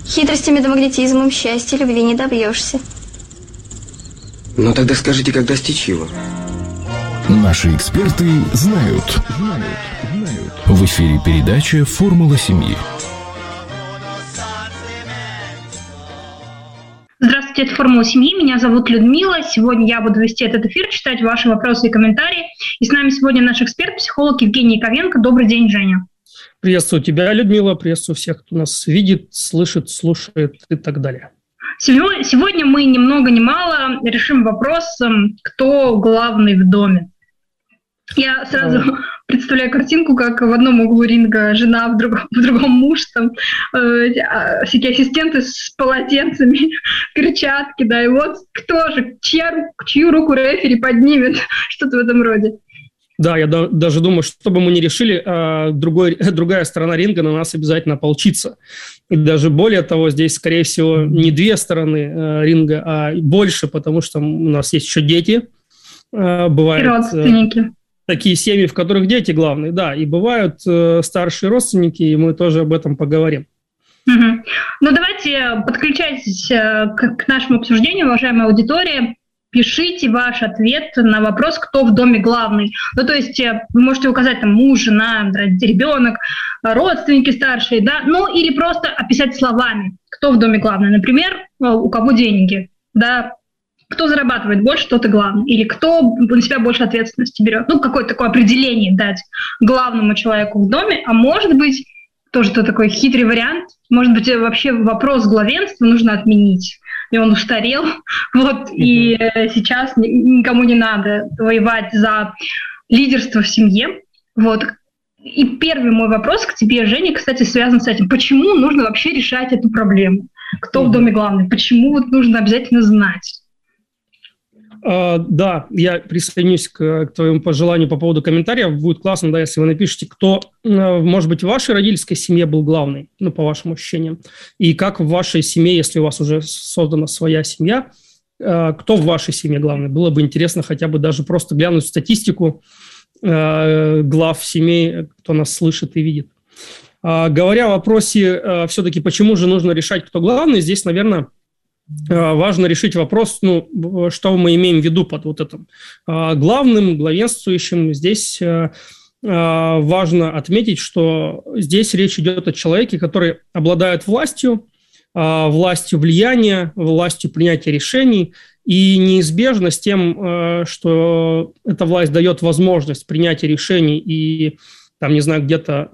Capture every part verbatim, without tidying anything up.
Хитростями да магнетизмом счастья любви не добьешься. Ну тогда скажите, как достичь его? Наши эксперты знают. В эфире передача «Формула семьи». Здравствуйте, это «Формула семьи». Меня зовут Людмила. Сегодня я буду вести этот эфир, читать ваши вопросы и комментарии. И с нами сегодня наш эксперт, психолог Евгений Яковенко. Добрый день, Женя. Приветствую тебя, Людмила. Приветствую всех, кто нас видит, слышит, слушает и так далее. Сегодня мы ни много ни мало решим вопрос, кто главный в доме. Я сразу а... представляю картинку, как в одном углу ринга жена, в другом, в другом муж, там э, всякие ассистенты с полотенцами, перчатки, да, и вот кто же, чья, чью руку рефери поднимет, что-то в этом роде. Да, я да, даже думаю, что бы мы ни решили, а, другой, другая сторона ринга на нас обязательно ополчится. И даже более того, здесь, скорее всего, не две стороны а, ринга, а больше, потому что у нас есть еще дети. А, бывают, и родственники. А, такие семьи, в которых дети главные, да, и бывают а, старшие родственники, и мы тоже об этом поговорим. Угу. Ну, давайте подключайтесь к, к нашему обсуждению, уважаемая аудитория. Пишите ваш ответ на вопрос, кто в доме главный. Ну, то есть вы можете указать там муж, жена, ребенок, родственники старшие, да, ну, или просто описать словами, кто в доме главный. Например, у кого деньги, да, кто зарабатывает больше, тот и главный. Или кто на себя больше ответственности берет. Ну, какое-то такое определение дать главному человеку в доме. А может быть, тоже такой хитрый вариант, может быть, вообще вопрос главенства нужно отменить. И он устарел, вот, mm-hmm. и сейчас никому не надо воевать за лидерство в семье, вот. И первый мой вопрос к тебе, Женя, кстати, связан с этим. Почему нужно вообще решать эту проблему? Кто mm-hmm. в доме главный? Почему вот нужно обязательно знать? Uh, да, я присоединюсь к, к твоему пожеланию по поводу комментариев. Будет классно, да, если вы напишите, кто, uh, может быть, в вашей родительской семье был главный, ну, по вашим ощущениям, и как в вашей семье, если у вас уже создана своя семья, uh, кто в вашей семье главный. Было бы интересно хотя бы даже просто глянуть в статистику uh, глав семей, кто нас слышит и видит. Uh, говоря о вопросе, uh, все-таки, почему же нужно решать, кто главный, здесь, наверное, важно решить вопрос, ну, что мы имеем в виду под вот этим главным, главенствующим. Здесь важно отметить, что здесь речь идет о человеке, который обладает властью, властью влияния, властью принятия решений, и неизбежно с тем, что эта власть дает возможность принятия решений и, там, не знаю, где-то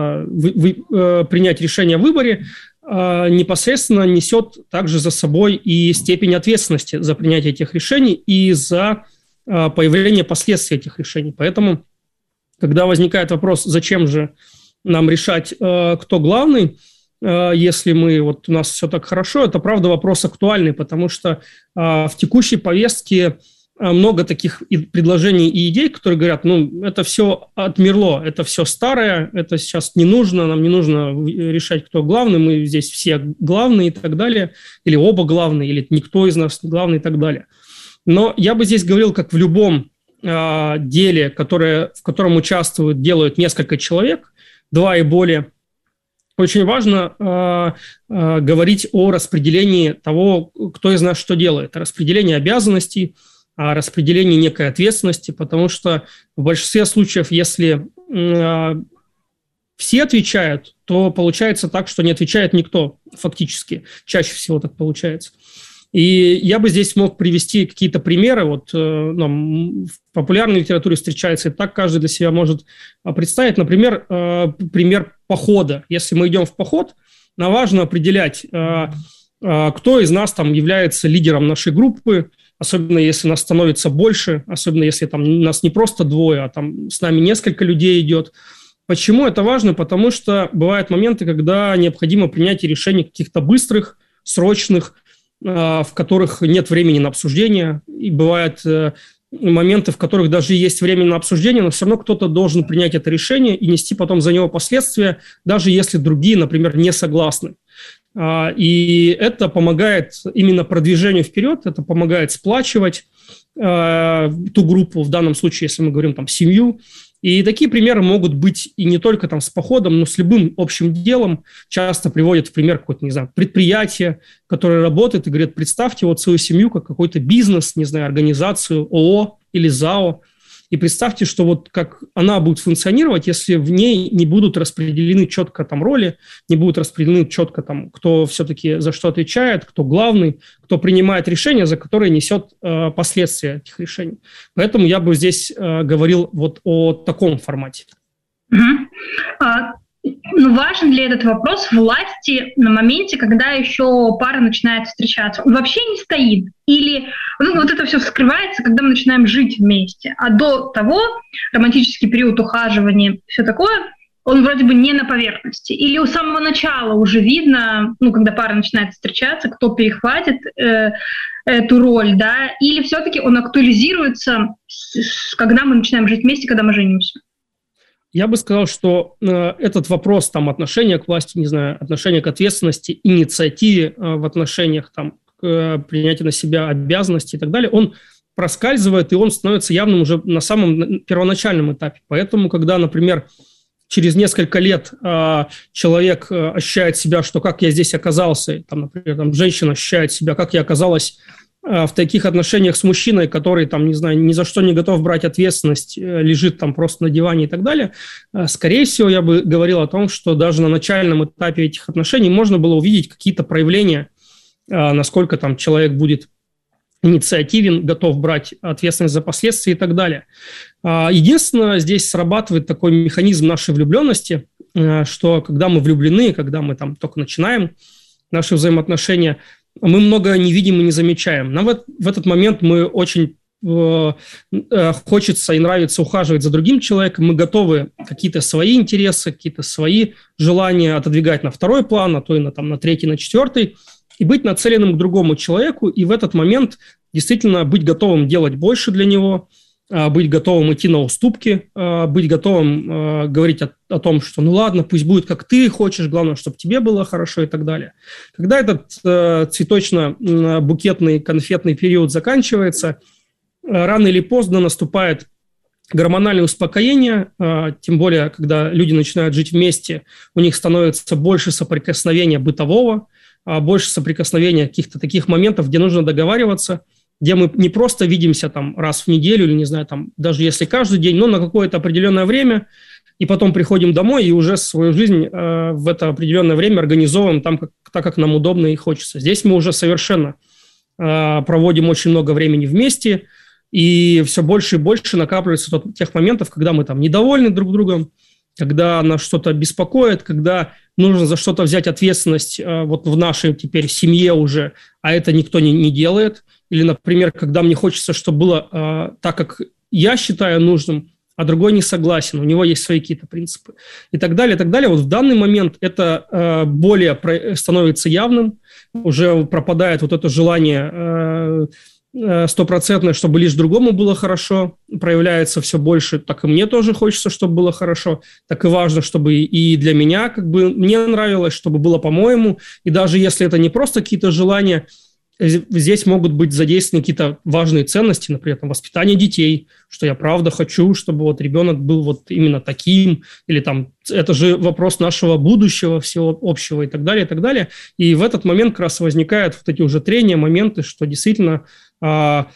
принять решение о выборе, непосредственно несет также за собой и степень ответственности за принятие этих решений и за появление последствий этих решений. Поэтому, когда возникает вопрос, зачем же нам решать, кто главный, если мы, вот у нас все так хорошо, это, правда, вопрос актуальный, потому что в текущей повестке много таких предложений и идей, которые говорят, ну, это все отмерло, это все старое, это сейчас не нужно, нам не нужно решать, кто главный, мы здесь все главные и так далее, или оба главные, или никто из нас главный и так далее. Но я бы здесь говорил, как в любом э, деле, которое, в котором участвуют, делают несколько человек, два и более, очень важно э, э, говорить о распределении того, кто из нас что делает, распределение обязанностей, о распределении некой ответственности, потому что в большинстве случаев, если э, все отвечают, то получается так, что не отвечает никто фактически. Чаще всего так получается. И я бы здесь мог привести какие-то примеры. Вот э, ну, в популярной литературе встречается, и так каждый для себя может представить. Например, э, пример похода. Если мы идем в поход, нам важно определять, э, э, кто из нас там является лидером нашей группы, особенно если нас становится больше, особенно если там нас не просто двое, а там с нами несколько людей идет. Почему это важно? Потому что бывают моменты, когда необходимо принятие решений каких-то быстрых, срочных, в которых нет времени на обсуждение. И бывают моменты, в которых даже есть время на обсуждение, но все равно кто-то должен принять это решение и нести потом за него последствия, даже если другие, например, не согласны. И это помогает именно продвижению вперед, это помогает сплачивать ту группу, в данном случае, если мы говорим там семью, И такие примеры могут быть и не только там с походом, но с любым общим делом. Часто приводят в пример какое-то, не знаю, предприятие, которое работает, и говорят, представьте вот свою семью как какой-то бизнес, не знаю, организацию, ООО или ЗАО. И представьте, что вот как она будет функционировать, если в ней не будут распределены четко там роли, не будут распределены четко там, кто все-таки за что отвечает, кто главный, кто принимает решения, за которые несет э, последствия этих решений. Поэтому я бы здесь э, говорил вот о таком формате. Угу. А, ну, важен ли этот вопрос власти на моменте, когда еще пара начинает встречаться? Он вообще не стоит? Или ну, вот это все вскрывается, когда мы начинаем жить вместе? А до того романтический период ухаживания, все такое, он вроде бы не на поверхности? Или у самого начала уже видно, ну, когда пара начинает встречаться, кто перехватит э, эту роль, да? Или все-таки он актуализируется, когда мы начинаем жить вместе, когда мы женимся? Я бы сказал, что э, этот вопрос там, отношения к власти, не знаю, отношения к ответственности, инициативе э, в отношениях, там, к э, принятию на себя обязанностей и так далее, он проскальзывает, и он становится явным уже на самом первоначальном этапе. Поэтому, когда, например, через несколько лет э, человек э, ощущает себя, что как я здесь оказался, там, например, там, женщина ощущает себя, как я оказалась в таких отношениях с мужчиной, который, там, не знаю, ни за что не готов брать ответственность, лежит там просто на диване и так далее, скорее всего, я бы говорил о том, что даже на начальном этапе этих отношений можно было увидеть какие-то проявления, насколько там человек будет инициативен, готов брать ответственность за последствия и так далее. Единственное, здесь срабатывает такой механизм нашей влюбленности, что когда мы влюблены, когда мы там только начинаем наши взаимоотношения, мы много не видим и не замечаем. Нам в, в этот момент мы очень э, э, хочется и нравится ухаживать за другим человеком. Мы готовы какие-то свои интересы, какие-то свои желания отодвигать на второй план, а то и на, там, на третий, на четвертый, и быть нацеленным к другому человеку, и в этот момент действительно быть готовым делать больше для него, быть готовым идти на уступки, быть готовым говорить о, о том, что ну ладно, пусть будет как ты хочешь, главное, чтобы тебе было хорошо и так далее. Когда этот э, цветочно-букетный конфетный период заканчивается, э, рано или поздно наступает гормональное успокоение, э, тем более, когда люди начинают жить вместе, у них становится больше соприкосновения бытового, э, больше соприкосновения каких-то таких моментов, где нужно договариваться, где мы не просто видимся там раз в неделю или, не знаю, там даже если каждый день, но на какое-то определенное время, и потом приходим домой и уже свою жизнь э, в это определенное время организовываем там, как, так, как нам удобно и хочется. Здесь мы уже совершенно э, проводим очень много времени вместе, и все больше и больше накапливается тот, тех моментов, когда мы там недовольны друг другом, когда нас что-то беспокоит, когда нужно за что-то взять ответственность э, вот в нашей теперь семье уже, а это никто не, не делает. Или, например, когда мне хочется, чтобы было э, так, как я считаю нужным, а другой не согласен, у него есть свои какие-то принципы. И так далее, и так далее. Вот в данный момент это э, более про- становится явным, уже пропадает вот это желание э, стопроцентное, чтобы лишь другому было хорошо, проявляется все больше, так и мне тоже хочется, чтобы было хорошо, так и важно, чтобы и для меня как бы мне нравилось, чтобы было по-моему, и даже если это не просто какие-то желания, здесь могут быть задействованы какие-то важные ценности, например, там, воспитание детей, что я правда хочу, чтобы вот ребенок был вот именно таким, или там это же вопрос нашего будущего всего общего и так далее, и так далее. И в этот момент как раз возникают вот эти уже трения, моменты, что действительно а,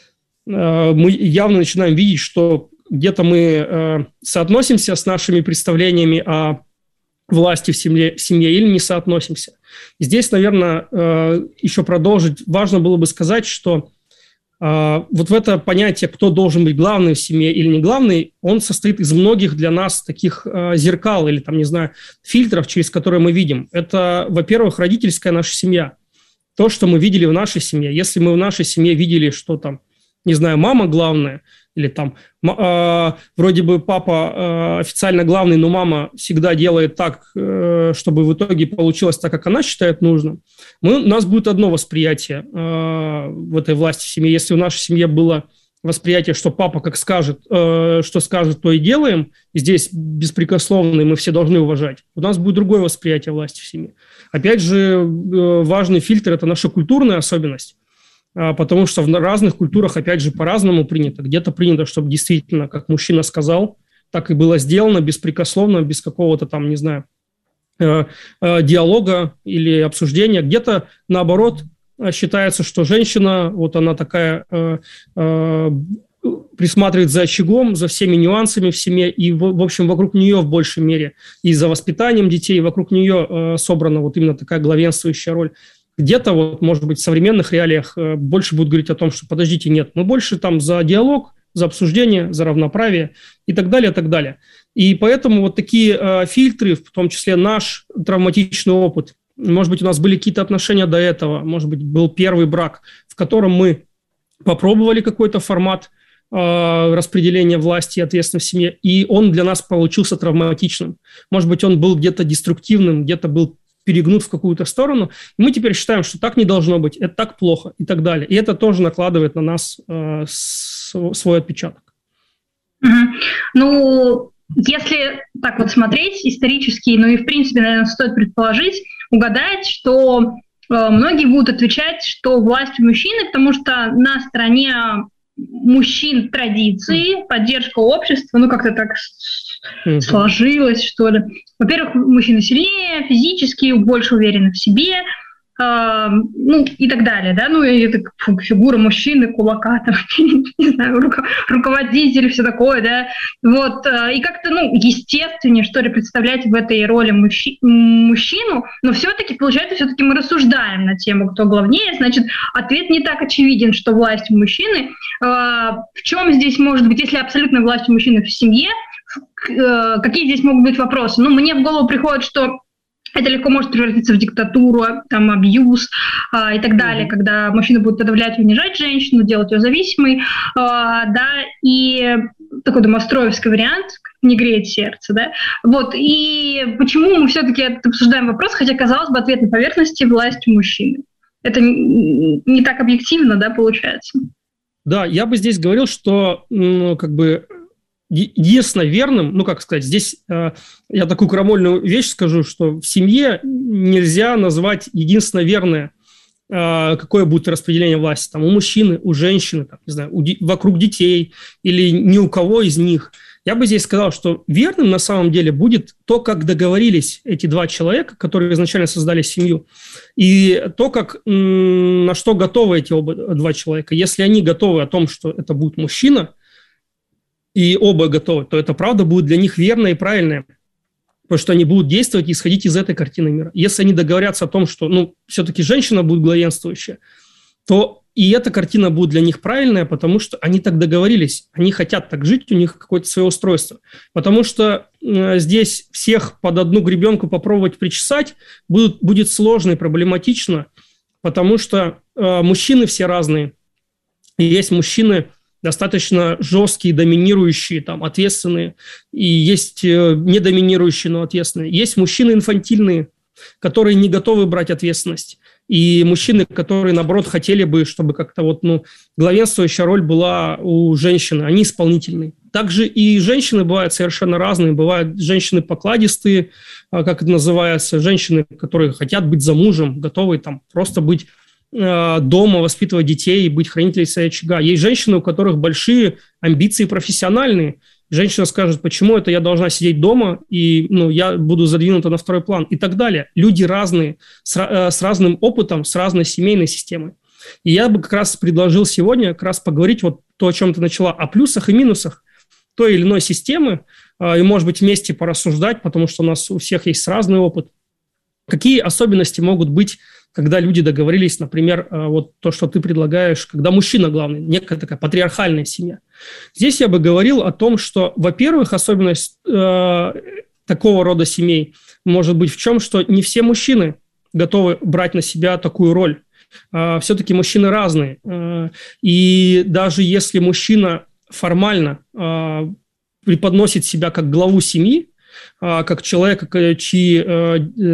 а, мы явно начинаем видеть, что где-то мы а, соотносимся с нашими представлениями о власти в семье, в семье или не соотносимся. И здесь, наверное, еще продолжить, важно было бы сказать, что вот в это понятие, кто должен быть главным в семье или не главный, он состоит из многих для нас таких зеркал или, там, не знаю, фильтров, через которые мы видим. Это, во-первых, родительская наша семья. То, что мы видели в нашей семье. Если мы в нашей семье видели, что там, не знаю, мама главная, или там э, вроде бы папа э, официально главный, но мама всегда делает так, э, чтобы в итоге получилось так, как она считает нужным, мы, у нас будет одно восприятие э, в этой власти в семье. Если в нашей семье было восприятие, что папа как скажет, э, что скажет, то и делаем, и здесь беспрекословно, и мы все должны уважать, у нас будет другое восприятие власти в семье. Опять же, э, важный фильтр – это наша культурная особенность. Потому что в разных культурах, опять же, по-разному принято. Где-то принято, чтобы действительно, как мужчина сказал, так и было сделано беспрекословно, без какого-то там, не знаю, диалога или обсуждения. Где-то, наоборот, считается, что женщина, вот она такая, присматривает за очагом, за всеми нюансами в семье, и, в общем, вокруг нее в большей мере, и за воспитанием детей, вокруг нее собрана вот именно такая главенствующая роль. Где-то, вот, может быть, в современных реалиях больше будут говорить о том, что, подождите, нет, мы больше там за диалог, за обсуждение, за равноправие и так далее, и так далее. И поэтому вот такие э, фильтры, в том числе наш травматичный опыт, может быть, у нас были какие-то отношения до этого, может быть, был первый брак, в котором мы попробовали какой-то формат э, распределения власти и ответственности в семье, и он для нас получился травматичным. Может быть, он был где-то деструктивным, где-то был перегнут в какую-то сторону. И мы теперь считаем, что так не должно быть, это так плохо и так далее. И это тоже накладывает на нас э, свой отпечаток. Угу. Ну, если так вот смотреть исторически, ну и в принципе, наверное, стоит предположить, угадать, что э, многие будут отвечать, что власть у мужчины, потому что на стороне мужчин традиции, поддержка общества, ну как-то так mm-hmm. сложилось, что ли. Во-первых, мужчины сильнее, физически, больше уверены в себе, э, ну и так далее, да, ну и это фу, фигура мужчины, кулака, там, не знаю, руко- руководитель, все такое, да, вот, э, и как-то, ну, естественнее, что ли, представлять в этой роли мужчи- мужчину, но все-таки, получается, все-таки мы рассуждаем на тему, кто главнее, значит, ответ не так очевиден, что власть у мужчины. Э, в чем здесь может быть, если абсолютная власть у мужчины в семье, э, какие здесь могут быть вопросы? Ну, мне в голову приходит, что это легко может превратиться в диктатуру, там, абьюз а, и так далее, mm-hmm. когда мужчина будет подавлять и унижать женщину, делать ее зависимой, а, да, и такой домостроевский вариант, не греет сердце, да, вот, и почему мы все-таки обсуждаем вопрос, хотя, казалось бы, ответ на поверхности — власть у мужчины. Это не, не так объективно, да, получается? Да, я бы здесь говорил, что, ну, как бы, единственно верным, ну, как сказать, здесь э, я такую крамольную вещь скажу, что в семье нельзя назвать единственно верное, э, какое будет распределение власти, там, у мужчины, у женщины, там, не знаю, у, вокруг детей или ни у кого из них. Я бы здесь сказал, что верным на самом деле будет то, как договорились эти два человека, которые изначально создали семью, и то, как, м- на что готовы эти оба два человека. Если они готовы о том, что это будет мужчина, и оба готовы, то это правда будет для них верное и правильное, потому что они будут действовать и исходить из этой картины мира. Если они договорятся о том, что, ну, все-таки женщина будет главенствующая, то и эта картина будет для них правильная, потому что они так договорились, они хотят так жить, у них какое-то свое устройство. Потому что э, здесь всех под одну гребенку попробовать причесать будет, будет сложно и проблематично, потому что э, мужчины все разные. И есть мужчины достаточно жесткие, доминирующие, там, ответственные, и есть э, недоминирующие, но ответственные. Есть мужчины инфантильные, которые не готовы брать ответственность, и мужчины, которые, наоборот, хотели бы, чтобы как-то вот, ну, главенствующая роль была у женщины, они исполнительные. Также и женщины бывают совершенно разные, бывают женщины покладистые, как это называется, женщины, которые хотят быть замужем, готовы там просто быть дома, воспитывать детей и быть хранительницей очага. Есть женщины, у которых большие амбиции профессиональные. Женщина скажет, почему это я должна сидеть дома, и, ну, я буду задвинута на второй план и так далее. Люди разные, с, с разным опытом, с разной семейной системой. И я бы как раз предложил сегодня как раз поговорить вот то, о чем ты начала, о плюсах и минусах той или иной системы, и, может быть, вместе порассуждать, потому что у нас у всех есть разный опыт. Какие особенности могут быть, когда люди договорились, например, вот то, что ты предлагаешь, когда мужчина главный, некая такая патриархальная семья. Здесь я бы говорил о том, что, во-первых, особенность э, такого рода семей может быть в чем, что не все мужчины готовы брать на себя такую роль. Э, все-таки мужчины разные. Э, и даже если мужчина формально э, преподносит себя как главу семьи, как человека, чьи э,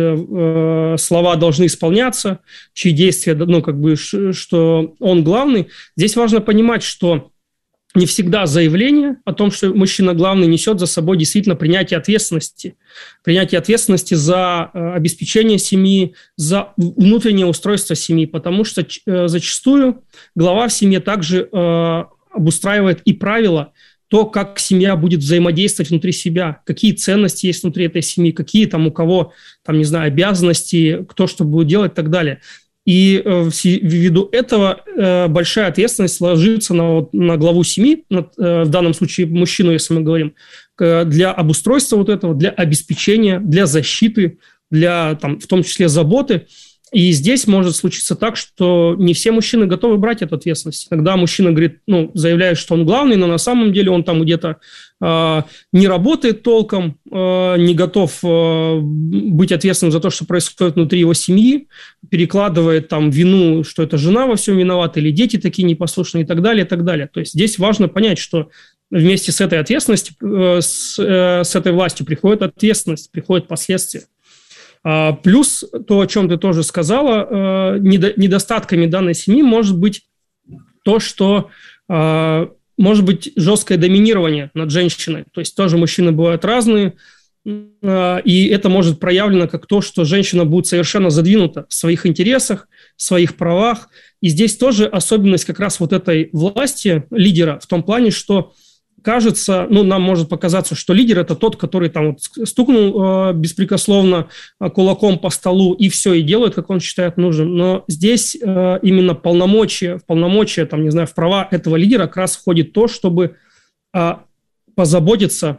э, слова должны исполняться, чьи действия, ну, как бы, что он главный. Здесь важно понимать, что не всегда заявление о том, что мужчина главный, несет за собой действительно принятие ответственности. Принятие ответственности за э, обеспечение семьи, за внутреннее устройство семьи, потому что э, зачастую глава в семье также э, обустраивает и правила то, как семья будет взаимодействовать внутри себя, какие ценности есть внутри этой семьи, какие там у кого, там, не знаю, обязанности, кто что будет делать и так далее. И э, ввиду этого э, большая ответственность ложится на, вот, на главу семьи, на, э, в данном случае мужчину, если мы говорим, э, для обустройства вот этого, для обеспечения, для защиты, для, там, в том числе, заботы. И здесь может случиться так, что не все мужчины готовы брать эту ответственность. Иногда мужчина говорит, ну, заявляет, что он главный, но на самом деле он там где-то э, не работает толком, э, не готов э, быть ответственным за то, что происходит внутри его семьи, перекладывает там вину, что это жена во всем виновата, или дети такие непослушные и так далее, и так далее. То есть здесь важно понять, что вместе с этой ответственностью, э, с, э, с этой властью приходит ответственность, приходят последствия. Плюс то, о чем ты тоже сказала, недостатками данной семьи может быть то, что может быть жесткое доминирование над женщиной. То есть тоже мужчины бывают разные, и это может проявлено как то, что женщина будет совершенно задвинута в своих интересах, в своих правах. И здесь тоже особенность как раз вот этой власти лидера в том плане, что кажется, ну, нам может показаться, что лидер – это тот, который там вот стукнул э, беспрекословно э, кулаком по столу и все, и делает, как он считает нужным. Но здесь э, именно полномочия, в полномочия, там, не знаю, в права этого лидера как раз входит то, чтобы э, позаботиться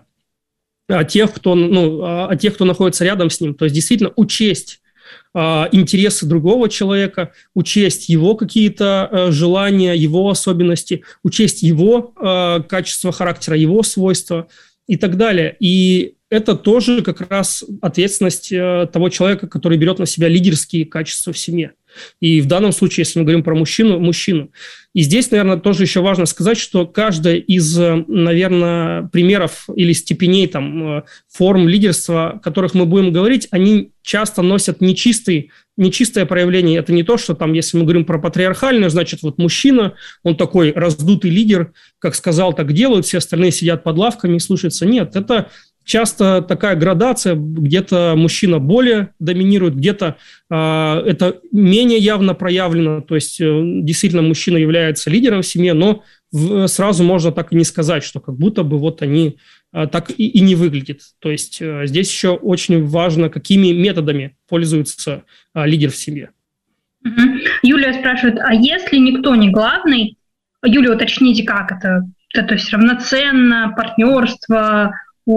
о тех, кто, ну, о тех, кто находится рядом с ним. То есть действительно учесть интересы другого человека, учесть его какие-то э, желания, его особенности, учесть его э, качество характера, его свойства и так далее. И это тоже как раз ответственность э, того человека, который берет на себя лидерские качества в семье. И в данном случае, если мы говорим про мужчину, мужчину. И здесь, наверное, тоже еще важно сказать, что каждая из, наверное, примеров или степеней, там, форм лидерства, о которых мы будем говорить, они часто носят нечистый, нечистое проявление. Это не то, что там, если мы говорим про патриархальное, значит, вот мужчина, он такой раздутый лидер, как сказал, так делают, все остальные сидят под лавками и слушаются. Нет, это часто такая градация, где-то мужчина более доминирует, где-то э, это менее явно проявлено, то есть э, действительно мужчина является лидером в семье, но в, сразу можно так и не сказать, что как будто бы вот они э, так и, и не выглядят. То есть э, здесь еще очень важно, какими методами пользуется э, лидер в семье. Угу. Юлия спрашивает, а если никто не главный, Юлия, уточните, как это? Это то есть равноценно, партнерство,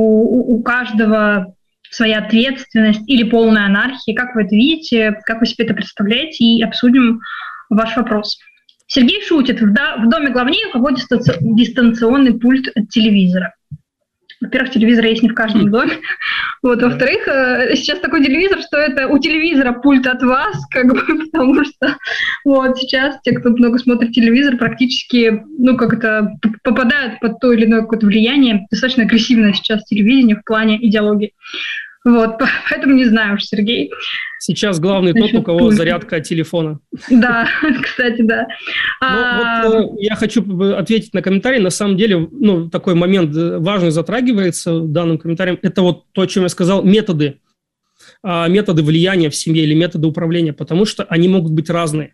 У, у каждого своя ответственность или полная анархия. Как вы это видите, как вы себе это представляете, и обсудим ваш вопрос. Сергей шутит, в, до, в доме главнее, у кого дистанционный пульт от телевизора. Во-первых, телевизор есть не в каждом доме. Вот, во-вторых, сейчас такой телевизор, что это у телевизора пульт от вас, как бы, потому что вот сейчас те, кто много смотрит телевизор, практически, ну, как это, попадают под то или иное какое-то влияние. Достаточно агрессивное сейчас телевидение в плане идеологии. Вот, поэтому не знаю уж, Сергей. Сейчас главный тот, у кого зарядка от телефона. Да, кстати, да. А... Вот, я хочу ответить на комментарий. На самом деле, ну, такой момент важный затрагивается данным комментарием. Это вот то, о чем я сказал, методы. Методы влияния в семье или методы управления, потому что они могут быть разные.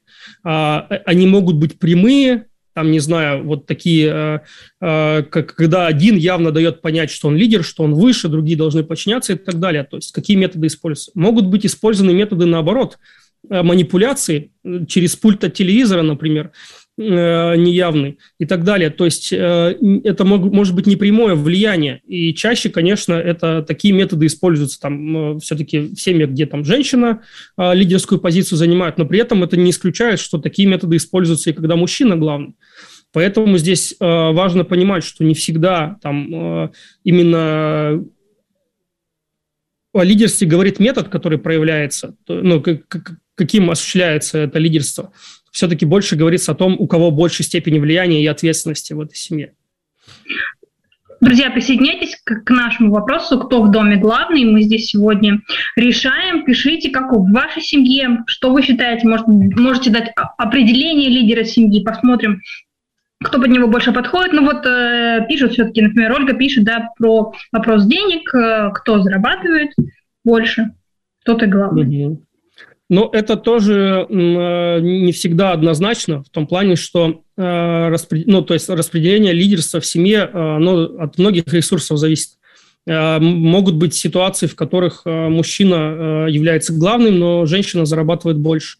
Они могут быть прямые, там, не знаю, вот такие, э, э, как, когда один явно дает понять, что он лидер, что он выше, другие должны подчиняться и так далее. То есть какие методы используются? Могут быть использованы методы наоборот, э, манипуляции через пульт от телевизора, например, э, неявный и так далее. То есть э, это мог, может быть непрямое влияние. И чаще, конечно, это такие методы используются там, э, все-таки в семьях, где там женщина э, лидерскую позицию занимает, но при этом это не исключает, что такие методы используются и когда мужчина главный. Поэтому здесь э, важно понимать, что не всегда там э, именно о лидерстве говорит метод, который проявляется, то, ну, как, как, каким осуществляется это лидерство. Все-таки больше говорится о том, у кого больше степени влияния и ответственности в этой семье. Друзья, присоединяйтесь к, к нашему вопросу, кто в доме главный. Мы здесь сегодня решаем. Пишите, как в вашей семье, что вы считаете, может, можете дать определение лидера семьи, посмотрим, кто под него больше подходит. Ну вот э, пишут все-таки, например, Ольга пишет, да, про вопрос денег, э, кто зарабатывает больше, кто-то главный. Угу. Но это тоже не всегда однозначно, в том плане, что ну, то есть распределение лидерства в семье оно от многих ресурсов зависит. Могут быть ситуации, в которых мужчина является главным, но женщина зарабатывает больше.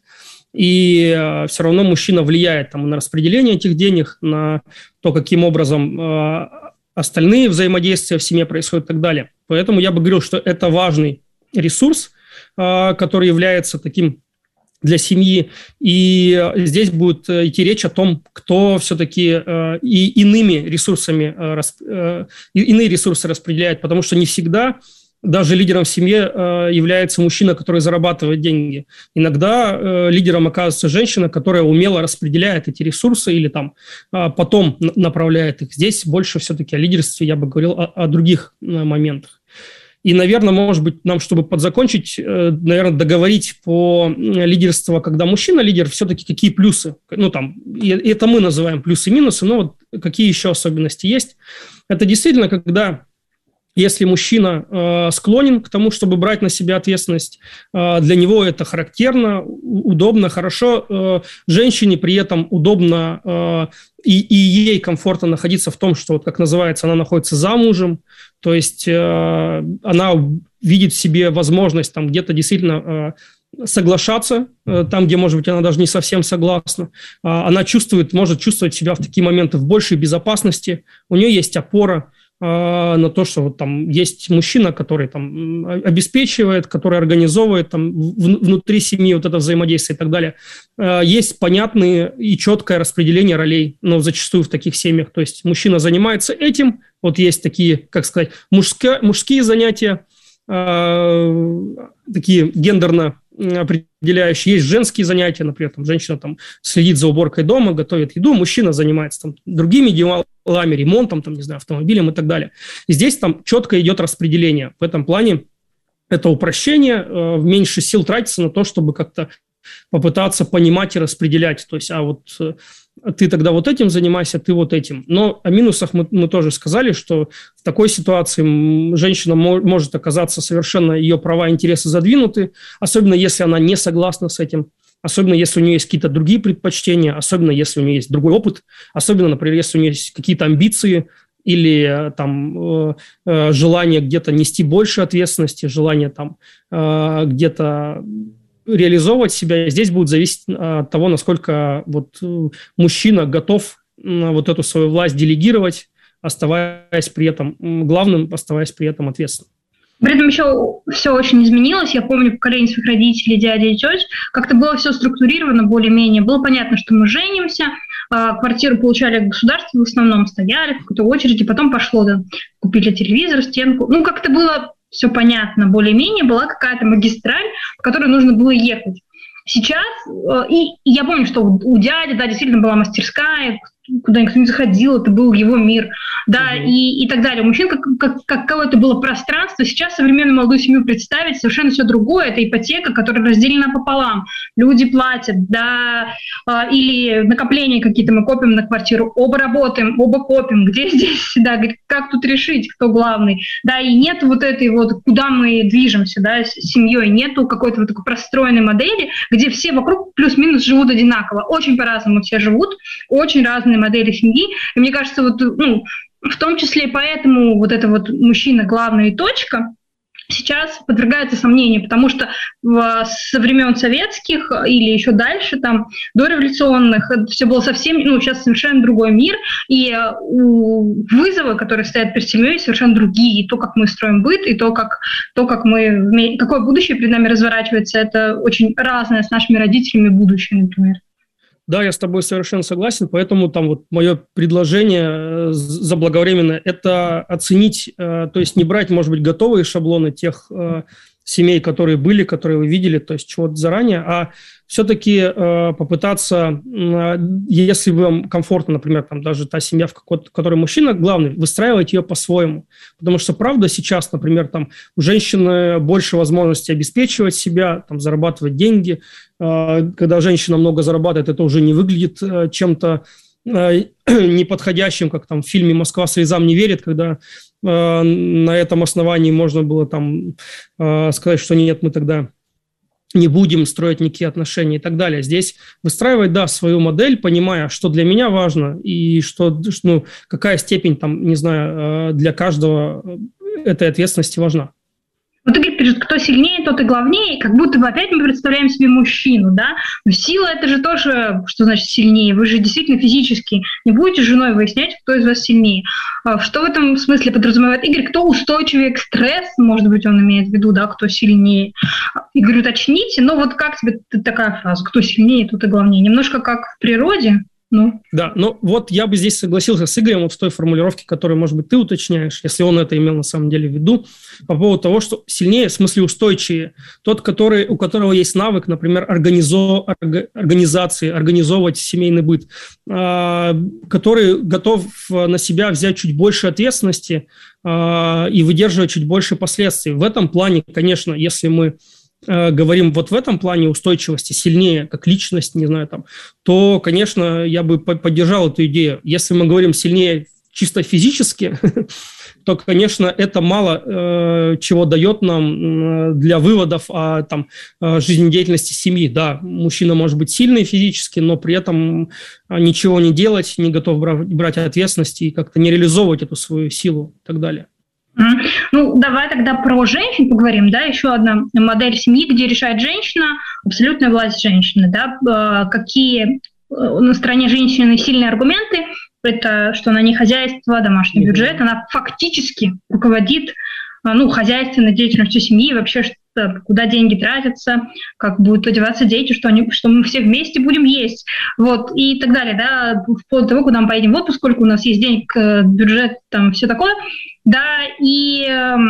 И все равно мужчина влияет там, на распределение этих денег, на то, каким образом остальные взаимодействия в семье происходят и так далее. Поэтому я бы говорил, что это важный ресурс, который является таким для семьи. И здесь будет идти речь о том, кто все-таки и иными ресурсами, иные ресурсы распределяет, потому что не всегда даже лидером в семье является мужчина, который зарабатывает деньги. Иногда лидером оказывается женщина, которая умело распределяет эти ресурсы или там потом направляет их. Здесь больше все-таки о лидерстве я бы говорил о, о других моментах. И, наверное, может быть, нам, чтобы подзакончить, наверное, договорить по лидерству, когда мужчина лидер, все-таки какие плюсы. Ну, там, и это мы называем плюсы и минусы, но вот какие еще особенности есть. Это действительно, когда, если мужчина э, склонен к тому, чтобы брать на себя ответственность, э, для него это характерно, удобно, хорошо. Э, женщине при этом удобно э, и, и ей комфортно находиться в том, что, вот, как называется, она находится замужем, то есть э, она видит в себе возможность там где-то действительно э, соглашаться, э, там, где, может быть, она даже не совсем согласна. Э, она чувствует, может чувствовать себя в такие моменты в большей безопасности, у нее есть опора э, на то, что вот, там есть мужчина, который там обеспечивает, который организовывает там, в, внутри семьи вот это взаимодействие и так далее. Э, есть понятное и четкое распределение ролей, но зачастую в таких семьях. То есть мужчина занимается этим. Вот есть такие, как сказать, мужские, мужские занятия, э, такие гендерно определяющие. Есть женские занятия, например, там, женщина там, следит за уборкой дома, готовит еду, мужчина занимается там, другими делами, ремонтом, там, не знаю, автомобилем и так далее. И здесь там четко идет распределение. В этом плане это упрощение, э, меньше сил тратится на то, чтобы как-то попытаться понимать и распределять. То есть, а вот ты тогда вот этим занимайся, ты вот этим. Но о минусах мы, мы тоже сказали, что в такой ситуации женщина мо- может оказаться совершенно, ее права и интересы задвинуты, особенно если она не согласна с этим, особенно если у нее есть какие-то другие предпочтения, особенно если у нее есть другой опыт, особенно, например, если у нее есть какие-то амбиции или там э, э, желание где-то нести больше ответственности, желание там э, где-то реализовывать себя. Здесь будет зависеть от того, насколько вот мужчина готов вот эту свою власть делегировать, оставаясь при этом главным, оставаясь при этом ответственным. При этом еще все очень изменилось. Я помню поколение своих родителей, дядя и теть. Как-то было все структурировано более-менее. Было понятно, что мы женимся, квартиру получали от государства, в основном стояли в какой-то очереди, потом пошло, да, купили телевизор, стенку. Ну, как-то было все понятно, более-менее, была какая-то магистраль, по которой нужно было ехать. Сейчас, и, и я помню, что у, у дяди, да, действительно была мастерская, куда никто не заходил, это был его мир, да, mm-hmm. и, и так далее. У мужчин как, как, какое-то было пространство. Сейчас современную молодую семью представить совершенно все другое. Это ипотека, которая разделена пополам. Люди платят, да, или накопления какие-то мы копим на квартиру, оба работаем, оба копим. Где здесь, да, как тут решить, кто главный? Да, и нет вот этой вот, куда мы движемся, да, с семьей, нету какой-то вот такой простроенной модели, где все вокруг плюс-минус живут одинаково. Очень по-разному все живут, очень разные модели семьи. И мне кажется, вот, ну, в том числе поэтому вот это вот мужчина главная и точка сейчас подвергается сомнению, потому что со времен советских или еще дальше, там, дореволюционных, все было совсем, ну, сейчас совершенно другой мир, и вызовы, которые стоят перед семьей, совершенно другие. И то, как мы строим быт, и то, как, то, как мы, какое будущее перед нами разворачивается, это очень разное с нашими родителями будущее, например. Да, я с тобой совершенно согласен, поэтому там вот мое предложение заблаговременно – это оценить, то есть не брать, может быть, готовые шаблоны тех семей, которые были, которые вы видели, то есть чего-то заранее, а все-таки э, попытаться, э, если вам комфортно, например, там даже та семья, в которой мужчина главный, выстраивать ее по-своему. Потому что, правда, сейчас, например, там у женщины больше возможностей обеспечивать себя, там, зарабатывать деньги. Э, когда женщина много зарабатывает, это уже не выглядит э, чем-то э, неподходящим, как там в фильме «Москва слезам не верит», когда э, на этом основании можно было там э, сказать, что нет, мы тогда не будем строить никакие отношения и так далее. Здесь выстраивать, да, свою модель, понимая, что для меня важно и что, ну, какая степень, там, не знаю, для каждого этой ответственности важна. Вот Игорь пишет, кто сильнее, тот и главнее, как будто бы опять мы представляем себе мужчину, да? Но сила – это же тоже, что значит сильнее. Вы же действительно физически не будете с женой выяснять, кто из вас сильнее. Что в этом смысле подразумевает Игорь? Кто устойчивее к стрессу, может быть, он имеет в виду, да, кто сильнее? Игорь, уточните, но вот как тебе такая фраза, кто сильнее, тот и главнее? Немножко как в природе. Ну. Да, ну вот я бы здесь согласился с Игорем вот с той формулировки, которую, может быть, ты уточняешь, если он это имел на самом деле в виду, по поводу того, что сильнее, в смысле устойчивее, тот, который, у которого есть навык, например, организо, организации, организовывать семейный быт, э, который готов на себя взять чуть больше ответственности э, и выдерживать чуть больше последствий. В этом плане, конечно, если мы говорим вот в этом плане устойчивости, сильнее как личность, не знаю, там, то, конечно, я бы поддержал эту идею. Если мы говорим сильнее чисто физически, то, конечно, это мало э, чего дает нам для выводов о там, жизнедеятельности семьи. Да, мужчина может быть сильный физически, но при этом ничего не делать, не готов брать ответственности и как-то не реализовывать эту свою силу и так далее. Ну, давай тогда про женщин поговорим, да, еще одна модель семьи, где решает женщина, абсолютная власть женщины, да, какие на стороне женщины сильные аргументы, это что она не хозяйство, домашний бюджет, она фактически руководит, ну, хозяйственной деятельностью семьи, вообще, что, куда деньги тратятся, как будут одеваться дети, что, они, что мы все вместе будем есть, вот, и так далее, да, вплоть до того, куда мы поедем в отпуск, сколько у нас есть денег, бюджет, там, все такое, да, и,